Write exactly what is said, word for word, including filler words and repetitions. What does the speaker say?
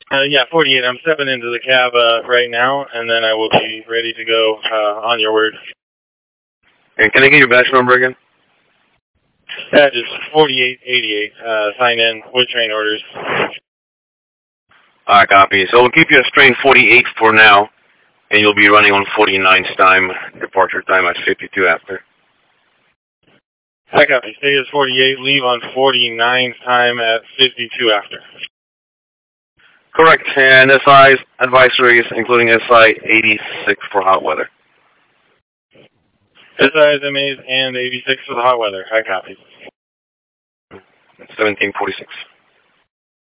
Uh, yeah, forty-eight. I'm stepping into the cab uh, right now, and then I will be ready to go uh, on your word. And can I get your batch number again? That is forty-eight eighty-eight. Uh, sign in with train orders. All right, copy. So we'll keep you at train forty-eight for now, and you'll be running on forty-nine's time, departure time at fifty-two after. I copy. Stay as forty-eight, leave on forty-nine's time at fifty-two after. Correct, and S I's advisories, including S I eighty-six for hot weather. S I's M A's and eighty-six for the hot weather. I copy. seventeen forty-six.